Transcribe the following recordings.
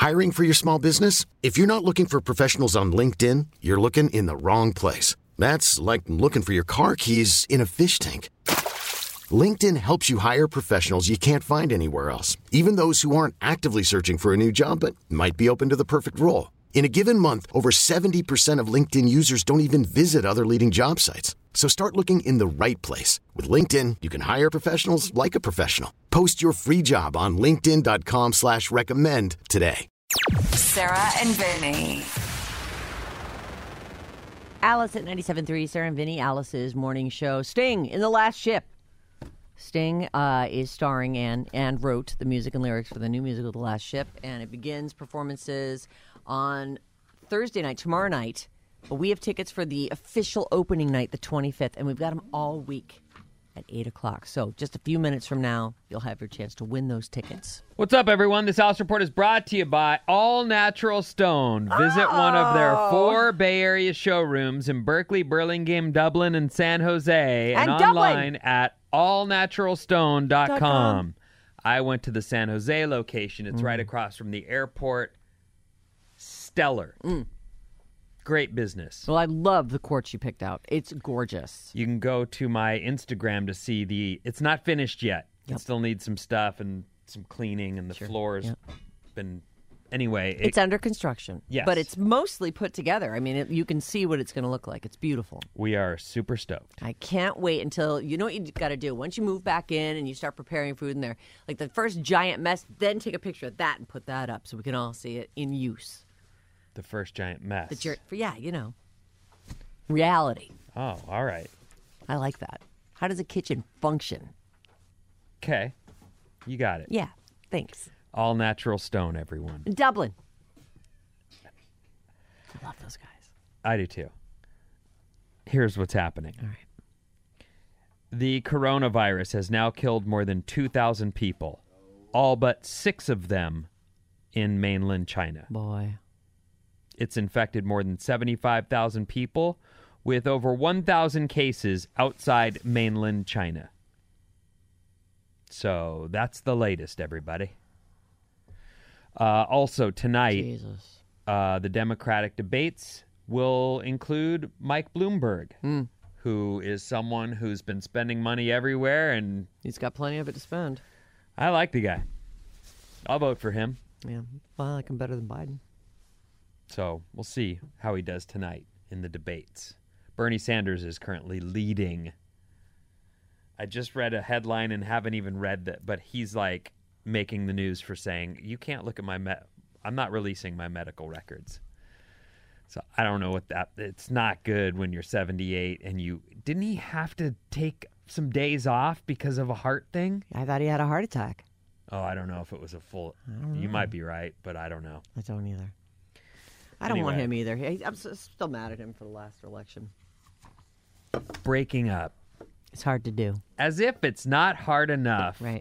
Hiring for your small business? If you're not looking for professionals on LinkedIn, you're looking in the wrong place. That's like looking for your car keys in a fish tank. LinkedIn helps you hire professionals you can't find anywhere else, even those who aren't actively searching for a new job but might be open to the perfect role. In a given month, over 70% of LinkedIn users don't even visit other leading job sites. So start looking in the right place. With LinkedIn, you can hire professionals like a professional. Post your free job on linkedin.com/recommend today. Sarah and Vinny. Alice at 97.3, Sarah and Vinny, Alice's morning show. Sting in The Last Ship. Sting is starring and wrote the music and lyrics for the new musical The Last Ship, and it begins performances on Thursday night, tomorrow night. But we have tickets for the official opening night, the 25th, and we've got them all week at 8 o'clock. So just a few minutes from now, you'll have your chance to win those tickets. What's up, everyone? This Alice Report is brought to you by All Natural Stone. Visit one of their 4 Bay Area showrooms in Berkeley, Burlingame, Dublin, and San Jose, and online at allnaturalstone.com. I went to the San Jose location. It's right across from the airport. Stellar. Great business. Well, I love the quartz you picked out. It's gorgeous. You can go to my Instagram to see it's not finished yet. It still needs some stuff and some cleaning, and the floor's been... Anyway. It's under construction. Yes. But it's mostly put together. I mean, you can see what it's going to look like. It's beautiful. We are super stoked. I can't wait until, you know what you got to do? Once you move back in and you start preparing food in there, like the first giant mess, then take a picture of that and put that up so we can all see it in use. The first giant mess. Reality. Oh, all right. I like that. How does a kitchen function? Okay. You got it. Yeah, thanks. All Natural Stone, everyone. In Dublin. I love those guys. I do too. Here's what's happening. All right. The coronavirus has now killed more than 2,000 people, all but 6 of them in mainland China. Boy. It's infected more than 75,000 people, with over 1,000 cases outside mainland China. So that's the latest, everybody. Also, tonight, the Democratic debates will include Mike Bloomberg, who is someone who's been spending money everywhere, and he's got plenty of it to spend. I like the guy. I'll vote for him. Yeah, well, I like him better than Biden. So we'll see how he does tonight in the debates. Bernie Sanders is currently leading. I just read a headline and haven't even read that, but he's like making the news for saying, you can't look at I'm not releasing my medical records. So I don't know it's not good when you're 78 and didn't he have to take some days off because of a heart thing? I thought he had a heart attack. Oh, I don't know if it was you might be right, but I don't know. I don't either. I don't want him either. I'm still mad at him for the last election. Breaking up. It's hard to do. As if it's not hard enough. Right.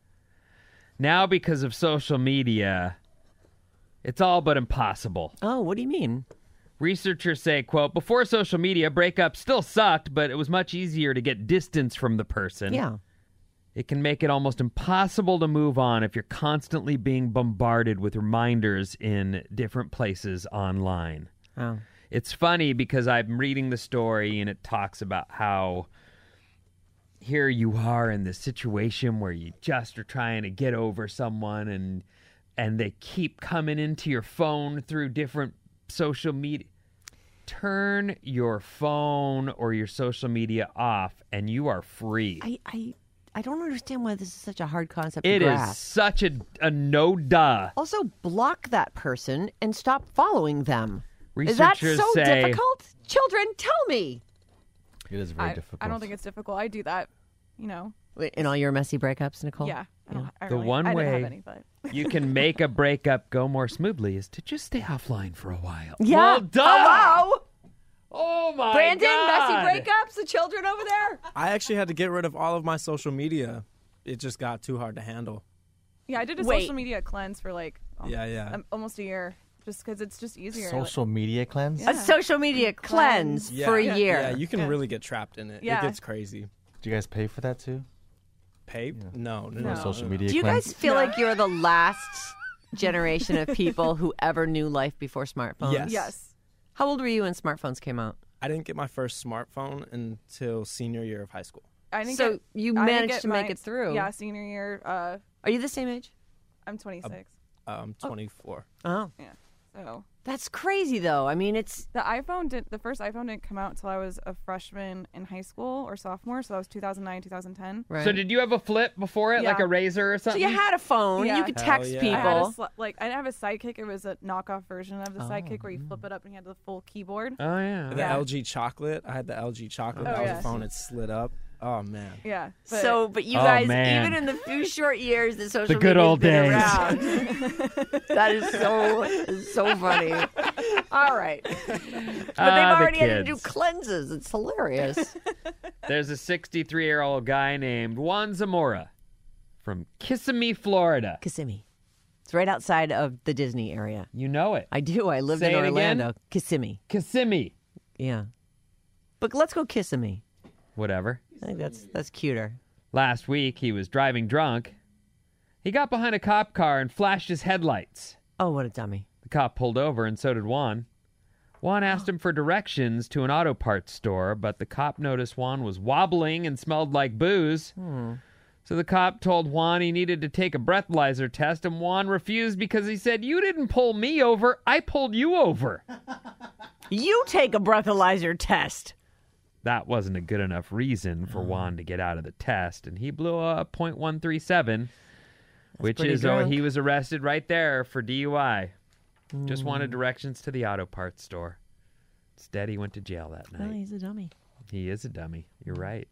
Now, because of social media, it's all but impossible. Oh, what do you mean? Researchers say, quote, before social media, breakup still sucked, but it was much easier to get distance from the person. Yeah. It can make it almost impossible to move on if you're constantly being bombarded with reminders in different places online. Oh. It's funny because I'm reading the story and it talks about how here you are in this situation where you just are trying to get over someone and they keep coming into your phone through different social media. Turn your phone or your social media off and you are free. I don't understand why this is such a hard concept to grasp. It is such a no-duh. Also, block that person and stop following them. Researchers is that so say, difficult? Children, tell me. It is very difficult. I don't think it's difficult. I do that, In all your messy breakups, Nicole? Yeah. I the one I way didn't have any, but. you can make a breakup go more smoothly is to just stay offline for a while. Yeah. Well done. Hello? Oh, my Brandon, God. messy breakups, the children over there? I actually had to get rid of all of my social media. It just got too hard to handle. Yeah, I did a social media cleanse for almost a year. Just because it's just easier. Social media cleanse? A social media cleanse for a year. Yeah, you can really get trapped in it. Yeah. It gets crazy. Do you guys pay for that too? Pay? No. Social media Do you cleanse? guys feel like you're the last generation of people who ever knew life before smartphones? Yes. How old were you when smartphones came out? I didn't get my first smartphone until senior year of high school. You managed to make it through. Yeah, senior year. Are you the same age? I'm 26. I'm 24. Oh. Yeah. So That's crazy, though. I mean, it's... the first iPhone didn't come out until I was a freshman in high school or sophomore, so that was 2009, 2010. Right. So did you have a flip before it, like Yeah. a Razor or So something? you had a phone. Yeah. You could Hell text yeah. people. I had I didn't have a Sidekick. It was a knockoff version of the Sidekick where you Oh. flip it up and you had the full keyboard. Oh, yeah. The Yeah. LG Chocolate. I had the LG Chocolate. Oh, that was yeah. a phone that slid up. Oh, man. Yeah. But you Oh, guys, man. even in the few short years that social good media's old been days. around, that is so funny. All right. But they've already had to do kids. cleanses. It's hilarious. There's a 63-year-old guy named Juan Zamora from Kissimmee, Florida. Kissimmee. It's right outside of the Disney area. You know it. I do. I lived Say in it again? Orlando. Kissimmee. Kissimmee. Yeah. But let's go Kissimmee. Whatever. I think that's cuter. Last week, he was driving drunk. He got behind a cop car and flashed his headlights. Oh, what a dummy. The cop pulled over, and so did Juan. Juan asked him for directions to an auto parts store, but the cop noticed Juan was wobbling and smelled like booze. So the cop told Juan he needed to take a breathalyzer test, and Juan refused because he said, "You didn't pull me over, I pulled you over." You take a breathalyzer test. That wasn't a good enough reason for Juan to get out of the test, and he blew a .137, which pretty is drunk. he was arrested right there for DUI. Just wanted directions to the auto parts store. Instead, he went to jail that Oh, night. he's a dummy. He is a dummy. You're right.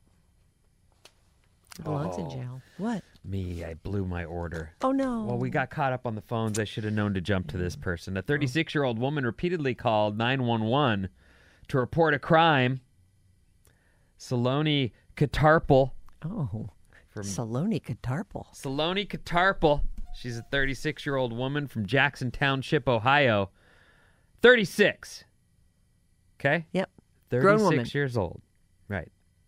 He belongs in jail. What? Me, I blew my order. Oh, no. Well, we got caught up on the phones. I should have known to jump to this person. A 36-year-old woman repeatedly called 911 to report a crime. Saloni Catarpal. Oh. From Saloni Catarpal. Saloni Catarpal. She's a 36-year-old woman from Jackson Township, Ohio. 36. Okay? Yep. 36 Grown woman. years old. Right.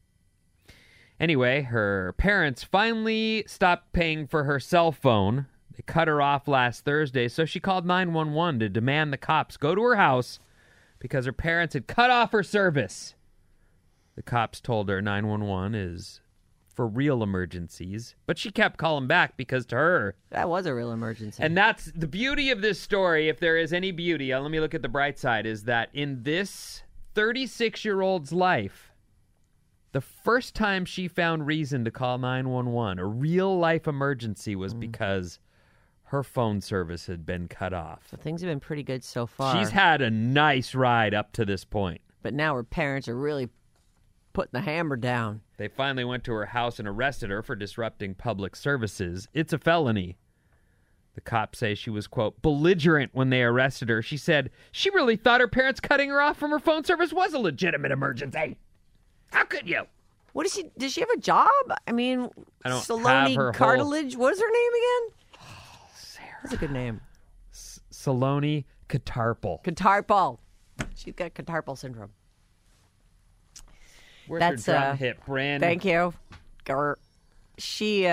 Anyway, her parents finally stopped paying for her cell phone. They cut her off last Thursday, so she called 911 to demand the cops go to her house because her parents had cut off her service. The cops told her 911 is for real emergencies, but she kept calling back because to her, That was a real emergency. and that's the beauty of this story, if there is any beauty, let me look at the bright side, is that in this 36-year-old's life, the first time she found reason to call 911, a real-life emergency, was because her phone service had been cut off. So things have been pretty good so far. She's had a nice ride up to this point. But now her parents are really putting the hammer down. They finally went to her house and arrested her for disrupting public services. It's a felony. The cops say she was, quote, belligerent when they arrested her. She said she really thought her parents cutting her off from her phone service was a legitimate emergency. How could you? What is she? Does she have a job? I mean, I don't Saloni have her whole- Cartilage. What is her name again? Sarah. That's a good name. Saloni Catarpal. Catarpal. She's got catarpal syndrome. Where's That's, her drum hit, Brand? Thank you. She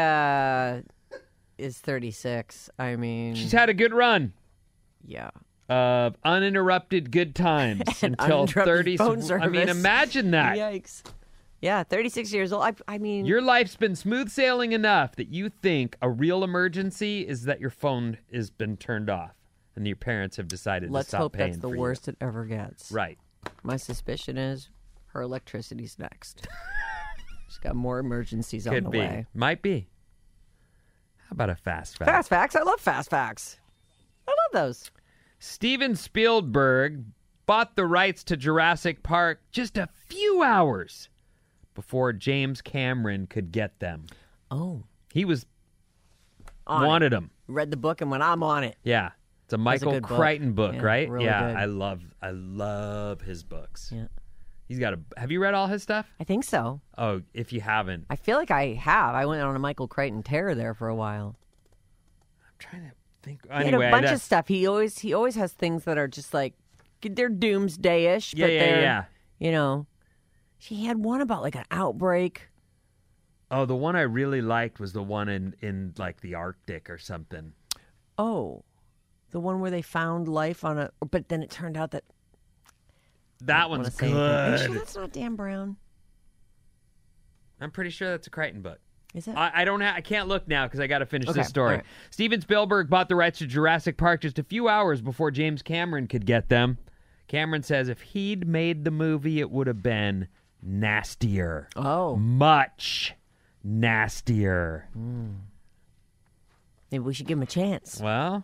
is 36. I mean, She's had a good run yeah. of uninterrupted good times And until uninterrupted 30. phone I mean, service. imagine that. Yikes. Yeah, 36 years old. I mean, Your life's been smooth sailing enough that you think a real emergency is that your phone has been turned off and your parents have decided let's to stop hope paying that's the for you. worst it ever gets. Right. My suspicion is her electricity's next. She's got more emergencies on Could the be. way. Might be. How about a fast fact? Fast facts. I love fast facts. I love those. Steven Spielberg bought the rights to Jurassic Park just a few hours before James Cameron could get them. Oh. He was On wanted it. them. Read the book and went, I'm on it. Yeah. It's a That's a Michael good book. Crichton book, Yeah, right? really yeah, good. I love his books. Yeah. He's got have you read all his stuff? I think so. Oh, if you haven't, I feel like I have. I went on a Michael Crichton tear there for a while. I'm trying to think. He had Anyway, a bunch of stuff. He always has things that are just like they're doomsday-ish, Yeah, but yeah, they're yeah. you know. She had one about like an outbreak. Oh, the one I really liked was the one in like the Arctic or something. Oh. The one where they found life on a, but then it turned out that That I one's wanna say anything. Are you good. sure that's not Dan Brown? I'm pretty sure that's a Crichton book. Is it? I don't. I can't look now because I got to finish Okay, this story. all right. Steven Spielberg bought the rights to Jurassic Park just a few hours before James Cameron could get them. Cameron says if he'd made the movie, it would have been nastier. Oh. Much nastier. Maybe we should give him a chance. Well,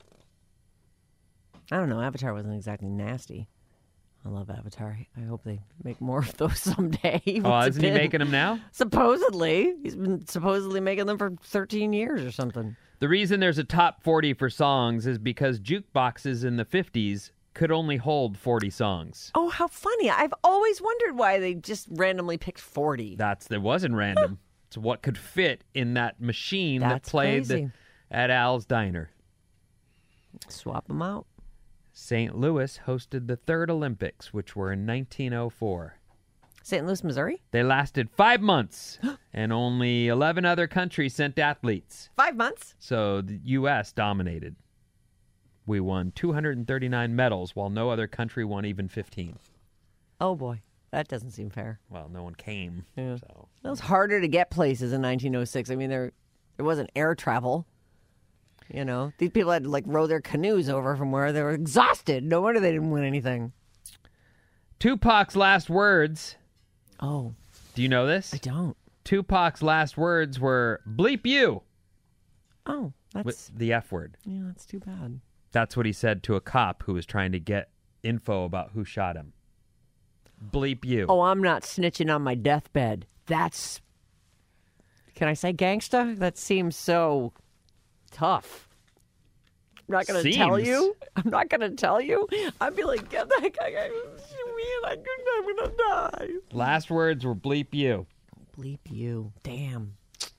I don't know. Avatar wasn't exactly nasty. I love Avatar. I hope they make more of those someday. isn't he making them now? Supposedly. He's been supposedly making them for 13 years or something. The reason there's a top 40 for songs is because jukeboxes in the 50s could only hold 40 songs. Oh, how funny. I've always wondered why they just randomly picked 40. That wasn't random. It's what could fit in that machine That's that played crazy. at Al's Diner. Swap them out. St. Louis hosted the third Olympics, which were in 1904. St. Louis, Missouri? They lasted 5 months, and only 11 other countries sent athletes. 5 months? So the U.S. dominated. We won 239 medals, while no other country won even 15. Oh, boy. That doesn't seem fair. Well, no one came. Yeah. So It was harder to get places in 1906. I mean, there wasn't air travel. You know, these people had to like row their canoes over from where they were exhausted. No wonder they didn't win anything. Tupac's last words. Oh, Do you know this? I don't. Tupac's last words were "bleep you" Oh, that's with the F word. yeah, that's too bad. That's what he said to a cop who was trying to get info about who shot him. Bleep you. Oh, I'm not snitching on my deathbed. That's. Can I say gangsta? That seems so tough. I'm not going to tell Seems. you. I'm not going to tell you. I'd be like, get that guy, shoot me, and I'm going to die. Last words were "bleep you." Bleep you. Damn.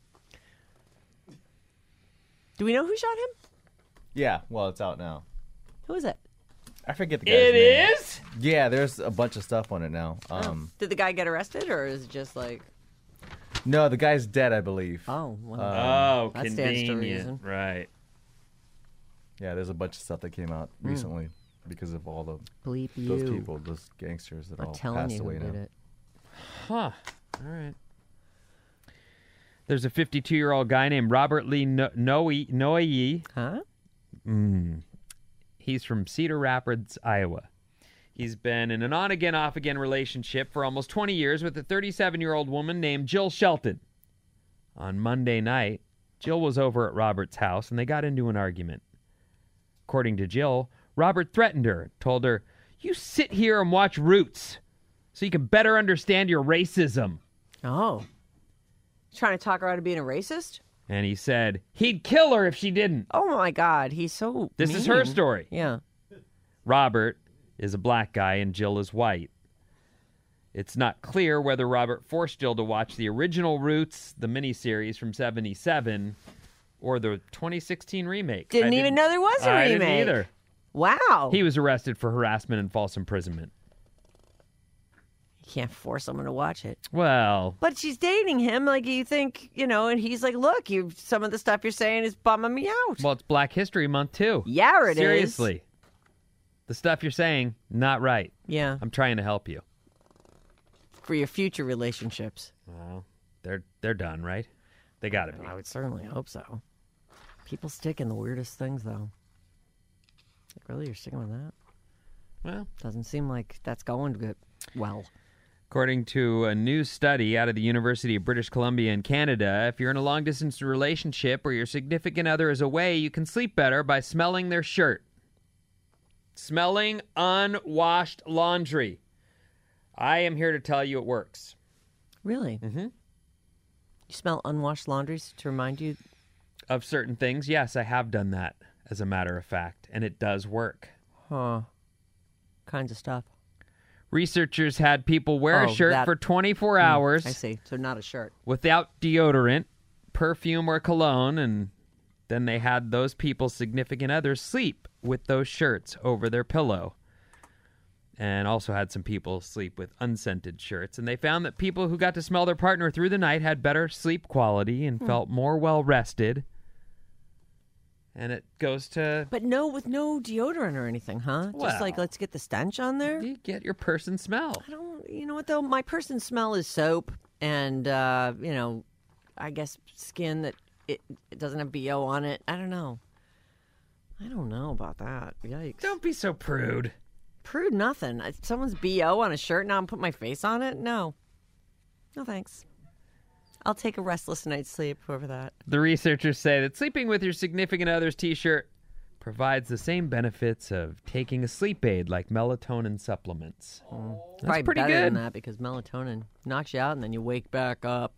Do we know who shot him? Yeah, well, it's out now. Who is it? I forget the guy's It name. is? Yeah, there's a bunch of stuff on it now. Did the guy get arrested, or is it just like, No, the guy's dead, I believe. oh, well, Oh, that stands to reason. convenient. Right. Yeah, there's a bunch of stuff that came out recently because of all the bleep you. those people, those gangsters that I'm all telling passed you who away did now. it. Huh. All right. There's a 52-year-old guy named Robert Lee Noye. Huh? He's from Cedar Rapids, Iowa. He's been in an on-again, off-again relationship for almost 20 years with a 37-year-old woman named Jill Shelton. On Monday night, Jill was over at Robert's house, and they got into an argument. According to Jill, Robert threatened her, told her, "You sit here and watch Roots so you can better understand your racism." Oh. Trying to talk her out of being a racist? And he said he'd kill her if she didn't. Oh my God, he's so This is her mean. story. Yeah. Robert is a black guy and Jill is white. It's not clear whether Robert forced Jill to watch the original Roots, the miniseries from '77, or the 2016 remake. Didn't I even know there was a I remake. didn't either. Wow. He was arrested for harassment and false imprisonment. You can't force someone to watch it. Well, But she's dating him, like you think, you know, and he's like, look, some of the stuff you're saying is bumming me out. it's Black History Month too. Yeah, it is. Seriously. The stuff you're saying, not right. Yeah. I'm trying to help you. For your future relationships. Well, they're done, right? They got to be. I would certainly hope so. People stick in the weirdest things, though. Like, really, you're sticking with that? Well, Doesn't seem like that's going good. Well, according to a new study out of the University of British Columbia in Canada, if you're in a long-distance relationship or your significant other is away, you can sleep better by smelling their shirt. Smelling unwashed laundry. I am here to tell you it works. really? Mm-hmm. You smell unwashed laundries to remind you? Of certain things, yes, I have done that, as a matter of fact, and it does work. Huh. Kinds of stuff. Researchers had people wear a Oh, shirt that- for 24 hours I see. So not a shirt. without deodorant, perfume, or cologne, and then they had those people's significant others sleep with those shirts over their pillow. And also had some people sleep with unscented shirts. And they found that people who got to smell their partner through the night had better sleep quality and felt more well rested. and it goes to But with no deodorant or anything, huh? Just like, Well. let's get the stench on there. you get your person smell. I don't. You know what though? My person smell is soap, and I guess skin that it doesn't have BO on it. I don't know. I don't know about that. Yikes! Don't be so prude. Prude nothing. Someone's BO on a shirt. Now I'm putting my face on it. No thanks. I'll take a restless night's sleep over that. The researchers say that sleeping with your significant other's t-shirt provides the same benefits of taking a sleep aid like melatonin supplements. That's Probably pretty better than good. that because melatonin knocks you out and then you wake back up.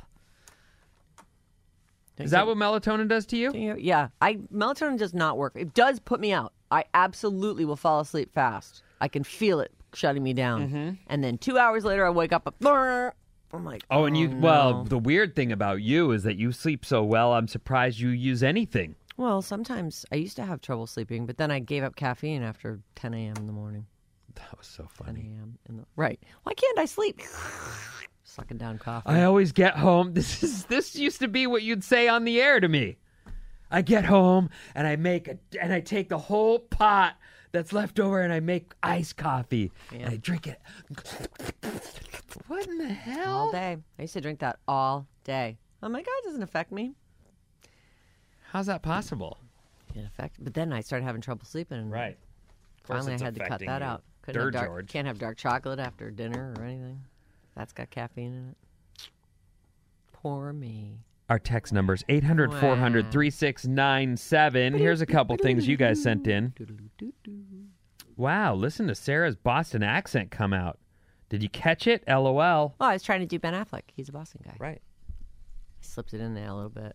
Is that what melatonin does to you? Yeah. Melatonin does not work. It does put me out. I absolutely will fall asleep fast. I can feel it shutting me down. And then 2 hours later, I wake up. I'm like, Oh, and you, no. well, the weird thing about you is that you sleep so well, I'm surprised you use anything. Well, sometimes I used to have trouble sleeping, but then I gave up caffeine after 10 a.m. in the morning. That was so 10 funny. a.m. Right. Why can't I sleep? Sucking down coffee. I always get home. This used to be what you'd say on the air to me. I get home and I take the whole pot that's left over and I make iced coffee and I drink it. What in the hell? all day. I used to drink that all day. I'm like, oh, it doesn't affect me. How's that possible? But then I started having trouble sleeping. And Right. Finally, I had to cut that out. Couldn't have George. Can't have dark chocolate after dinner or anything. That's got caffeine in it. Poor me. Our text number's 800-400-3697. Here's a couple things you guys sent in. Wow, listen to Sarah's Boston accent come out. Did you catch it? LOL. Well, I was trying to do Ben Affleck. He's a Boston guy. Right. I slipped it in there a little bit.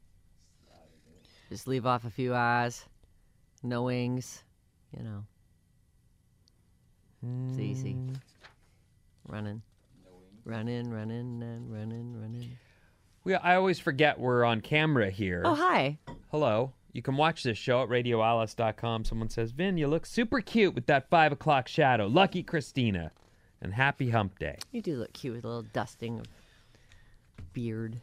Just leave off a few I's. No wings. You know. It's easy. Running. Running, and running. I always forget we're on camera here. Oh, hi. Hello. You can watch this show at radioalice.com. Someone says, Vin, you look super cute with that 5 o'clock shadow. Lucky Christina. And happy hump day. You do look cute with a little dusting of beard.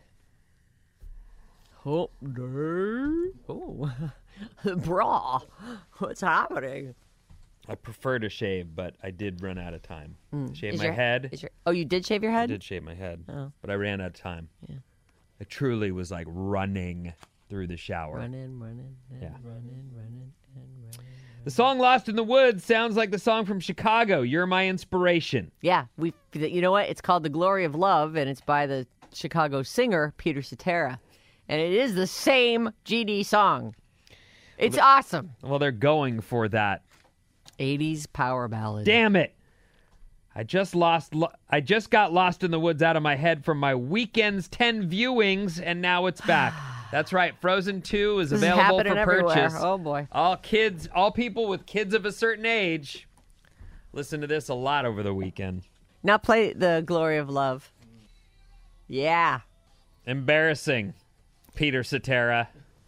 Hump day. Oh. Bra. What's happening? I prefer to shave, but I did run out of time. Shave Is my your- head. Oh, you did shave your head? I did shave my head, Oh. but I ran out of time. Yeah. I truly was like running through the shower. Running, and Yeah. running. The song Lost in the Woods sounds like the song from Chicago. You're my inspiration. Yeah, you know what? It's called The Glory of Love, and it's by the Chicago singer, Peter Cetera. And it is the same GD song. It's awesome. Well, they're going for that. 80s power ballad. Damn it. I just got Lost in the Woods out of my head from my weekend's 10 viewings, and now it's back. That's right. Frozen 2 is This is available happening for everywhere. purchase. Oh, boy. All people with kids of a certain age listen to this a lot over the weekend. Now play The Glory of Love. Yeah. Embarrassing, Peter Cetera.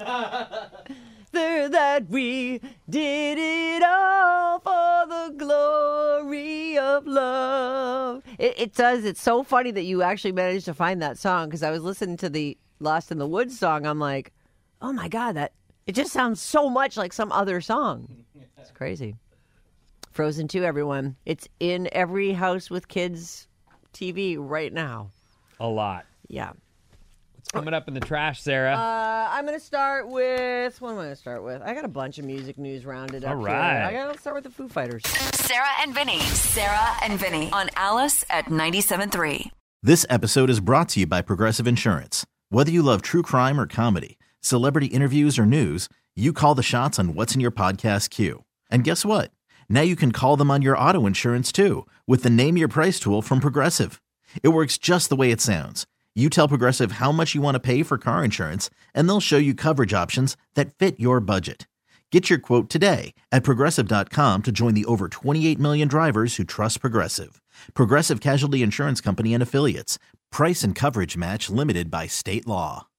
There that we did it all for the glory of love. It does. It's so funny that you actually managed to find that song because I was listening to the Lost in the Woods song. I'm like, oh my God, it just sounds so much like some other song. It's crazy. Frozen 2, everyone. It's in every house with kids TV right now. A lot. Yeah. What's coming up in the trash, Sarah? I'm going to start with... What am I going to start with? I got a bunch of music news rounded up All here. right. I got to start with the Foo Fighters. Sarah and Vinny on Alice at 97.3. This episode is brought to you by Progressive Insurance. Whether you love true crime or comedy, celebrity interviews or news, you call the shots on what's in your podcast queue. And guess what? Now you can call them on your auto insurance too with the Name Your Price tool from Progressive. It works just the way it sounds. You tell Progressive how much you want to pay for car insurance, and they'll show you coverage options that fit your budget. Get your quote today at Progressive.com to join the over 28 million drivers who trust Progressive. Progressive Casualty Insurance Company and Affiliates. Price and coverage match limited by state law.